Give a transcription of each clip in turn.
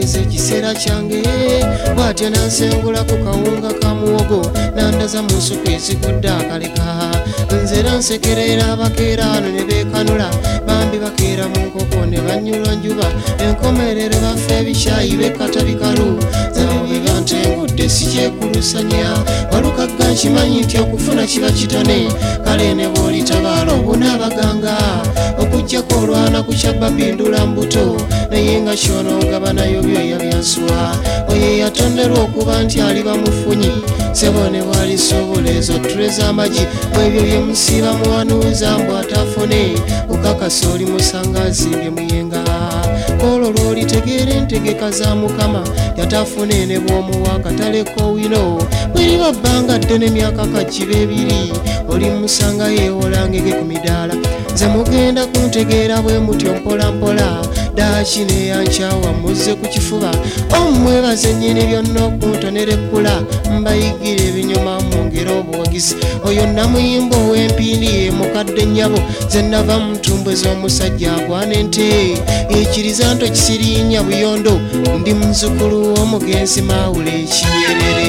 nageze ekiseera kyange bw'atyo nansengula ku kawunga ka muwogo nandaza mu nsuku ezigudde akaleka nze era nsekerera abakeera wano ne beekanula bambi bakeera mu nkoko ne banyulwa njuba enkomerero bafe ebikyayi bekkata bikalu zabo bwe bantengudde sikyekulusanya walukagga nkimanyi nti okufuna kiba kitone kale ne bw'olitabaala obuna abaganga okuggyako olwana ku kyabapindula mbuto naye nga kyonogaba nayo byoya byansuwa oyo yatonderwa okuba nti ali bamufunyi sebone bwalisobola ezo ttule z'amagi bwebyo bye musiiba muwanuuza mbu atafune okakasa oli musanga azimbye muyenga olwo lw'olitegeera entegeka za mukama yatafune ne bw'omuwa akataleko wino bweriba bbanga ddene emyaka kakiba ebiri oli musanga yeewolangege ku midaala nze mugenda kuntegeera bwe mutyo mpolampola daaki neyankyawa muzze ku kifuba omwebaze nnyini byonna okuntonera ekkula mbayigire ebinyuma mu ngero obuwagizi oyo namuyimba ow'empindi ye mukadde nnyabo ze nava mu ntumbwe z'omusajja agwana ente ekiriza nto kisiriinya buyondo ndi muzukulu w'omugenzi mawule ekiyerere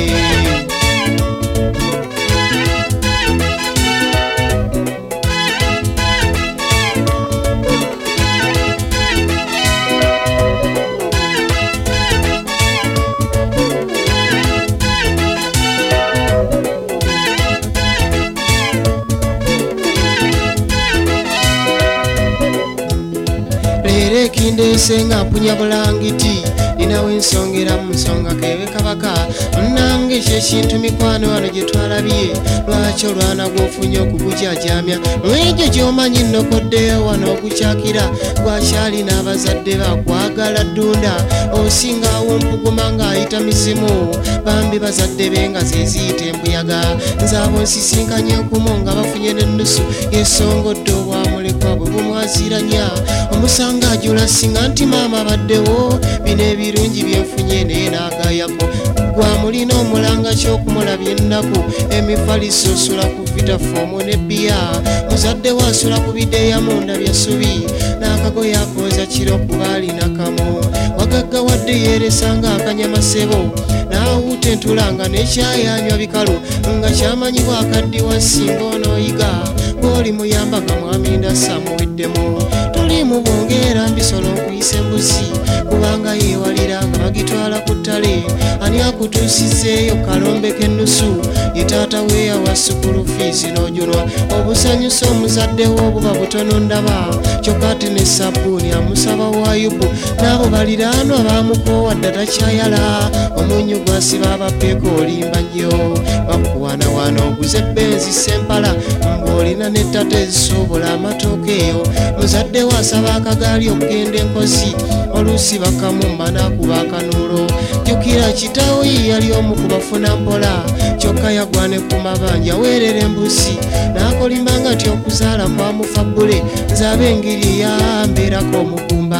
kindese nga mpunya bulangiti ninawe nsongera mu nsonga kebe kabaka nange ekyo ekintu mikwano wano gye twalabye lwaki olwana gw'ofunye okugujajamya mwegyo gy'omanyi nnokoddeyo wano okukyakira gwakyali n'abazadde bakwagala ddunda osingawo mpuguma ng'ayita mizimu bambi bazadde be nga zeziyita embuyaga nzaabo nsisinkanye okumu nga bafunye n'ennusu yesongodde obwamulekwa bwe bumwaziranya omusanga ajula singa nti maama abaddewo bino ebirungi byenfunye naye n'agayako gwamulina omulanga kyokumulabya ennaku emifaliso osula ku vitafoomu ne bbiya muzadde wo asula ku bideeya munda byasubi n'akagoye akooza kiro kuba alina kamu wagaggawadde yeeresanga akanyamasebo n'awuta entulanga n'ekyayanywa bikalu nga kyamanyibwa akaddiwa singa onooyiga bw'oli muyambaga mwaminda samuweddemu tuli mu bongeera mbisolo nkuyisa embuzi kubanga yeewalira nga bagitwala ku ttale ani akutuusizeeyo kalombe k'ennusu ye taata weeyawa sukulu fiizi n'ojunwa obusanyusa omuzaddewo obuba butono ndaba kyokka ate ne sabbuuni amusaba wa Ayubu n'abo baliraanwa baamukoowa dda takyayala omunyu gwasiba abapeeko olimba nnyo bakuwaanawaana oguze benzi sempala ng'olina n'ettata ezisobola amatooke eyo muzaddewo asaba akagaali okugenda enkozi oluusi bakamumba n'akuba akanuulo jjukira kitaawo ye yali omu ku bafuna mpola kyokka yagwane ku mabanja weerera embusi n'akolimba nga nti okuzaala kwamufa bbule nzaba engeri yambeerako omugumba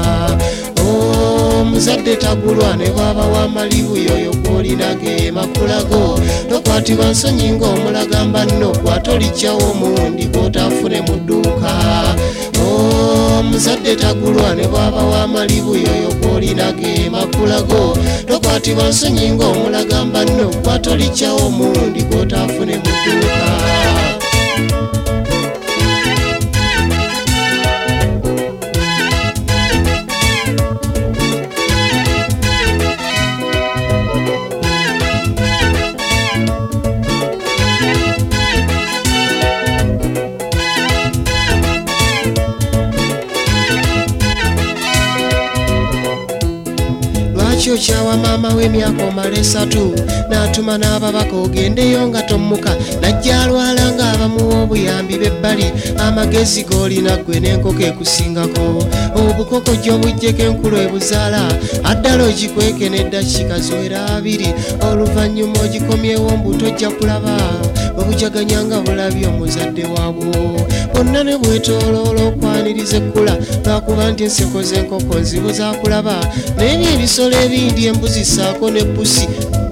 omuzadde tagulwa ne bwaba w'amalibu yoyo gw'olinaga makulago tokwatibwa nsonyi ng'omulagamba nno gwatolijjawo omuwundi gw'otaafune mu dduuka omuzadde tagulwa ne bwaba w'amalibu yoyo gw'olinaga makulago tokwatibwa nsonyi ng'omulagamba nno gwatolijjawo omuwundi gw'otaafune mu dduuka kyo kyawa maama w'emyaka omala 3 n'atuma n'ababaka ogendeyo nga tommuka najja alwala ng'abamuwa obuyambi b'ebbali amagezi g'olina ggwe n'enkoko ekusingako obukokojjo bujjeko enkulu ebuzaala addala ogikweke n'eddakiika ziwera 2 oluvannyuma ogikomyewo mbu tojja kulaba bwebujaganya nga bulabye omuzadde waabwo bonna ne bwetooloola okwaniriza ekkula lwakuba nti enseko z'enkoko nzibu zaakulaba n'ebyo ebisolo ebindi embuzi ssaako ne pusi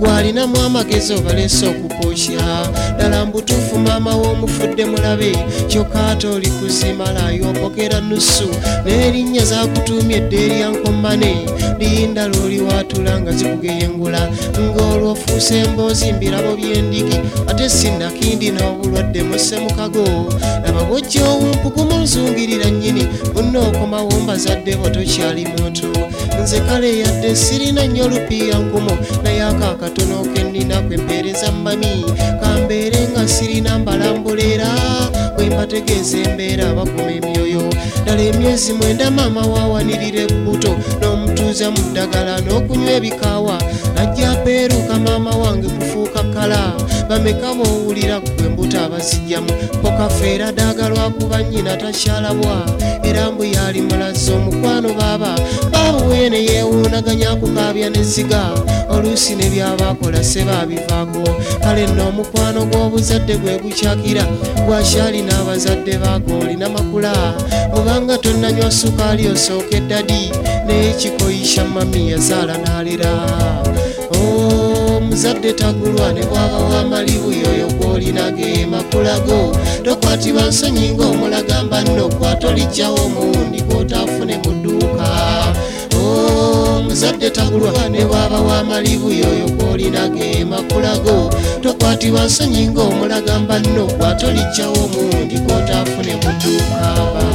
gwalinamu amagezi obalese okupoosya ddala mbutuufu maama w'omufudde mulabe kyokka ate oli kuzimala yopokera nusu n'erinnya zakutuumye eddeeri ya nkomane linda lwoli waatula nga zikugeyengula ng'olwofuusa emboozi mbirabo by'endigi ate sinnakindi n'obulwadde musse mukago laba bwojja ow'empuku munzungirira nnyini munookoma mbazadde bo tokyali muntu nze kale yadde sirina nnyo lupiiya nkumu naye akaakatono kennina kwempeereza mami kambeere nga sirina mbalambuleera bwe mbategeeza embeera bakuma emyoyo ddala emyezi 9 maama waawanirira ebbuto n'omutuuza mu ddagala n'okunywa ebikaawa najja peeruuka maama wange kufuuka kala bameka boowulira gwe embuto abazijjamu pokafeera daagalwa kuba nnyina takyalabwa era mbu yali mulaza omukwano baaba weene yeewuunaganya kukaabya n'ezziga oluusi ne byabakola se baabivaako kale nno omukwano gw'obuzadde gwe gukyakira gwakyali n'abazadde baako olina makula obanga tonnanywa sukaali osooka eddadi naye kikoyisha mami yazaala n'alera omuzadde tagulwa ne bwaba w'amalibu yoyo gw'olina ge makulago tokwatibwa nsonyi ng'omulagamba nno gwatolijjawo omuwundi gw'otaafune mu dduuka omuzadde tagulwa ne bwaba w'amalibu yoyo gw'olina ge makulago tokwatibwa nsonyi ng'omulagamba nno gwatolijjawo omuwundi gw'otaafune mu dduuka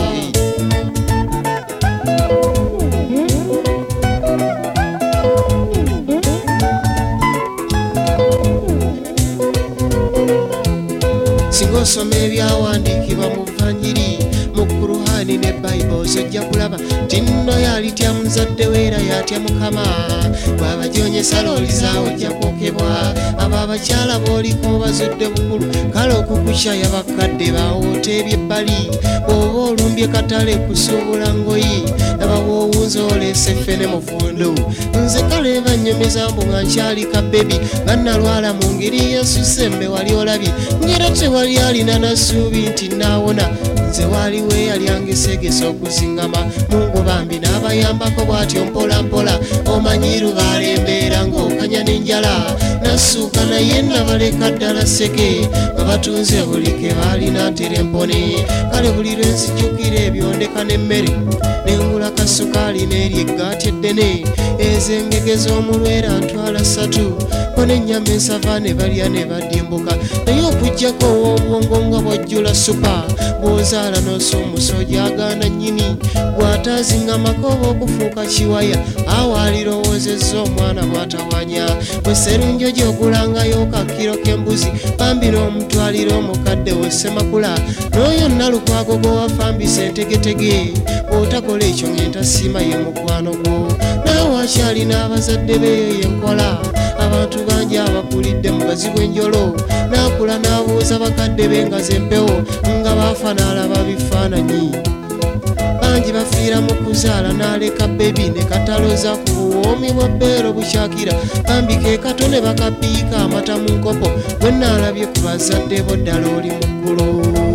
singa osoma ebyawandiikibwa mu vanjiri mu kuruhani ne bayibuli ojja kulaba nti nno yalitya muzadde we era yatya mukama bw'abajoonyesa looli zaawe ojja kwokebwa abo abakyala b'oliko bazudde bukulu kale okukukya yabakadde bawoota eby'ebbali bw'oba olumbye katale kusuubula ngoyi laba bw'owunza oleese ffene mufundu nze kale banyumiza mbu nga nkyali kabebi bannalwala mu ngeri yesusse mbe wali olabye ngera tewali alina nasuubi nti naawona nze waliwo eyali angesegesa okuzingama mungu bambi n'abayambako bw'atyo mpola mpola omanyi lubaala embeera ng'okanya n'enjala nasuuka naye nabaleka ddala seke nga batunze buli ke baalina ntere mpone kale buli lwe nzijjukira ebyondeka n'emmere nengula kasukaali n'eri eggaati eddene ezengegeza omulwera ntwala 3 ko n'ennyama ensava ne balya ne badimbuka naye okuggyako ow'obwongo nga bwajjula supa bw'ozaala n'osa omusoja agaana nnyini bw'ataazingamako oba okufuuka kiwaya awo alirowoozezza omwana bw'atawanya bwe serunjo gy'ogulangayo kakiro k'embuzi bambi n'omutwalira omukadde we ssemakula n'oyo nnalukwago gw'owafambisa entegetege bw'otakola ekyo ng'entasiima ye mukwano gwo naawe akyalina abazadde beeyo yenkola abantu bangi abakulidde mu bazi bw'enjolo n'akula n'abuuza bakadde be nga zempewo nga baafa n'alaba bifaananyi bangi bafiira mu kuzaala n'aleka bebi ne kataloza ku buwoomi bwa bbeero bukyakira bambi ke kato ne bakapiika amata mu nkopo bwe naalabye ku bazadde bo ddala oli mu ggulu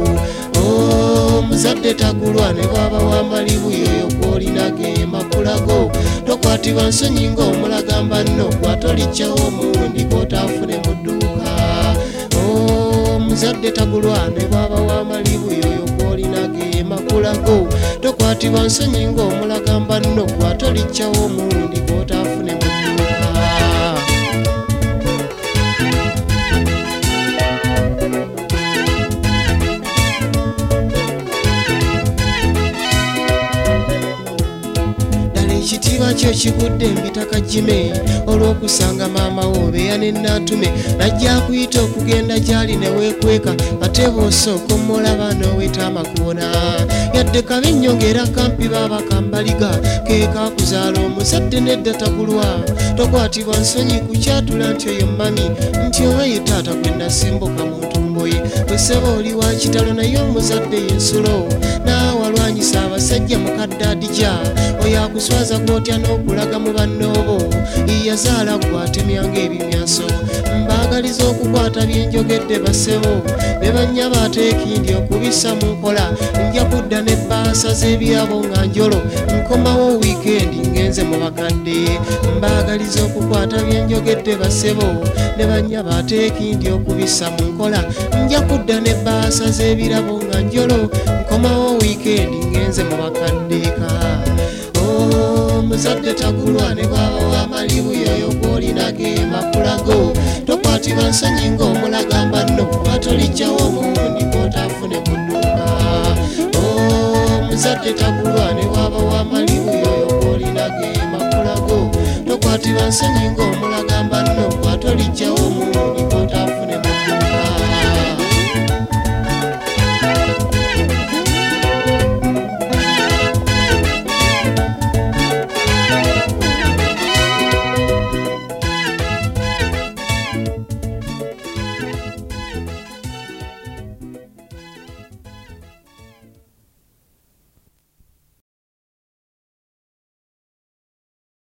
omuzadde tagulwa ne bwaba w'amalibu yoyo gw'olina ge makulago tokwatibwa nsonyi ng'omulagamba nno gwatolijjawo omuwundi gw'otaafune mu dduuka omuzadde tagulwa ne bwaba w'amalibu yoyo gw'olina ge makulago tokwatibwa nsonyi ng'omulagamba nno gwatolijjawo omuwundi gw'otaafune mu dduuka ekitiibwa kyo kigudde mbitaka jime olw'okusanga maama wo beeya n'ennaatume najja akuyita okugenda gy'ali ne weekweka ate bw'osooka omulaba n'owetaama kuwona yadde kabi nnyo ng'era kampi baaba kambaliga ke kaakuzaala omuzadde nedda tagulwa tokwatibwa nsonyi ku kyatula nti oyo mami nti oba ye taata gwe nasimbuka mu ntumbo ye bwe sseba oli wa kitalo naye omuzadde y'ensulo n'awalwanyisa abasajja mukadde adija oyo akuswaza gw'otya n'okulaga mu bannoobo yazaala gwatemyanga ebimyaso mbaagaliza okukwata byenjogedde bassebo ne bannya baateekindi okubissa mu nkola nja kudda n'ebbaasa z'ebyabo nga njolo nkomawo wiikendi ngenze mu bakadde mbaagaliza okukwata byenjogedde basebo ne banya bateekindi okubissa mu nkola nja kudda ne baasa z'ebirabo nga njolo nkomawo wiikendi ngenze mu bakadde ka muzadde tagulwa ne bwaba wamalibu yoyo gwolina ge makulago tokwatibwa nsonyi ng'omulagamba nno kuba tolijjawo omuwundi gw'otafune ku dduuka muzadde tagulwa ne bwaba wamalibu yoyo gwolina ge makulago tokwatibwa nsonyi ng'omulagamba